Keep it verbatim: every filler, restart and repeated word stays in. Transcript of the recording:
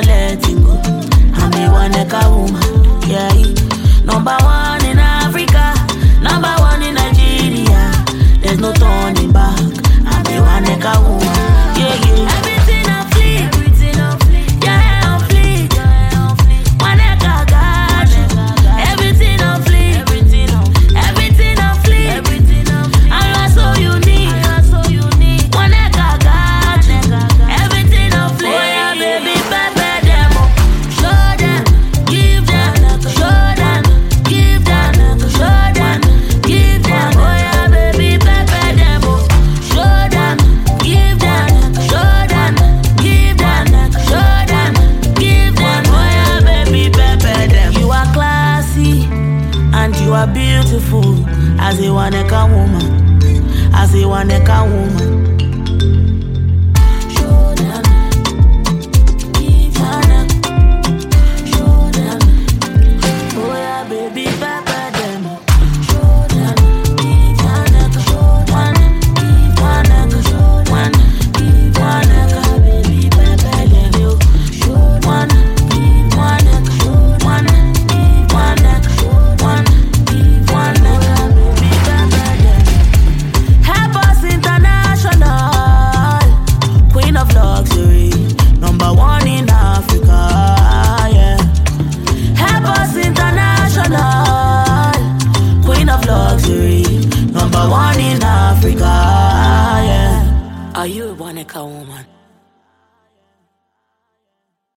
letting go. I'm a one neka woman, yeah. Number one in Africa, number one in Nigeria. There's no turning back. I'm a one neka woman, yeah, yeah. Everything I flee, everything I flee, yeah, I flee, one neka got you. Everything I flee, everything I flee, everything I flee. I'm so unique, so unique. One neka got you. Everything I flee, oh yeah, baby, baby, them, show them, give them, show them, give them, show them, give them, oh yeah, baby, baby, them, show them, give them, show them, give them, show them, give them, oh yeah, baby, baby, them. You are classy and you are beautiful as a one neka woman, as a one neka woman.